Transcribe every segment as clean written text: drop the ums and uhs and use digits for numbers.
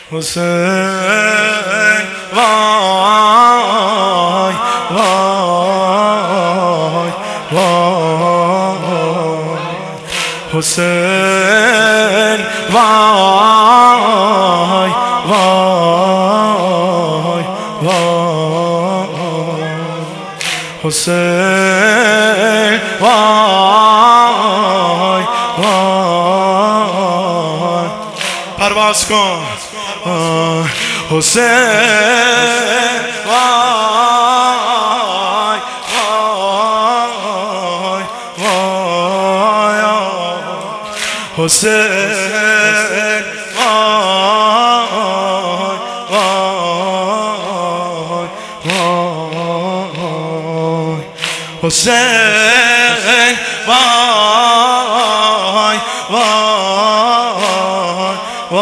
حسین وای وای وای حسین وای وای وای حسین وای وای پرواز کن حسین وای وای وای حسین وای وای وای حسین وای وای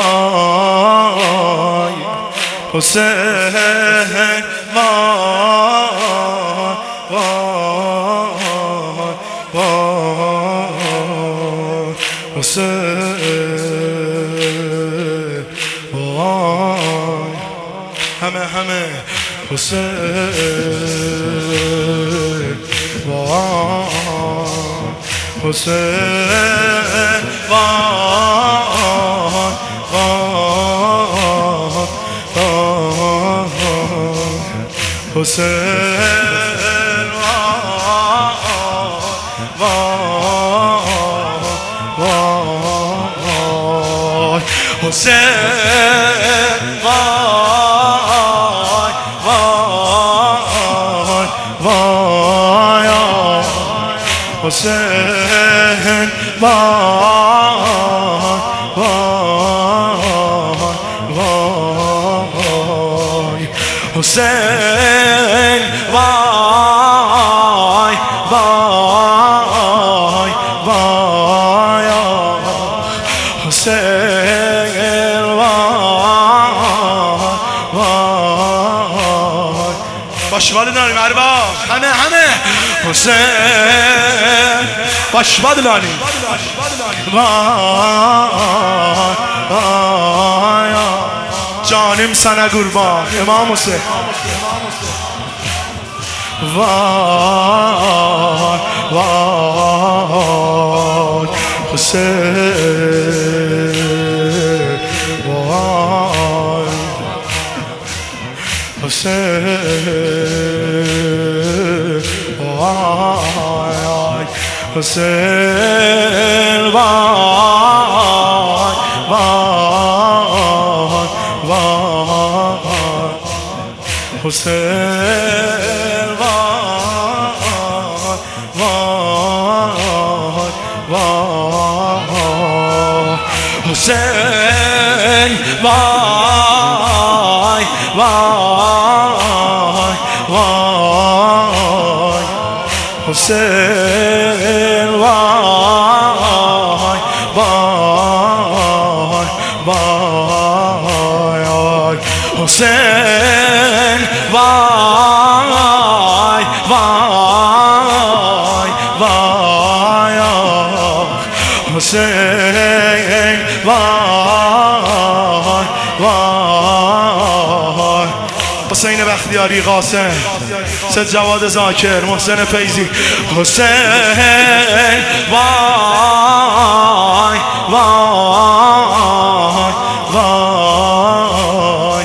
وای حسین وای وای وای حسین وای همه حسین وای حسین وای حسین وای حسین وای وای وای حسین وای وای حسین وای وای وای حسین وای وای باشوال داریم ارباب همه حسین باشوال داریم وای جانم سنه قربان امام حسین وای وای حسین وای حسین وای حسین وای وای وای حسین وای وای وای حسین وای وای وای حسین وای وای وای حسین وای وای وای حسین وای وای حسین بختیاری قاسم سید جواد زاکر محسن فیضی حسین وای وای وای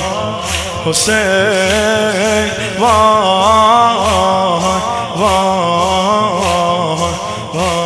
حسین وای وای وای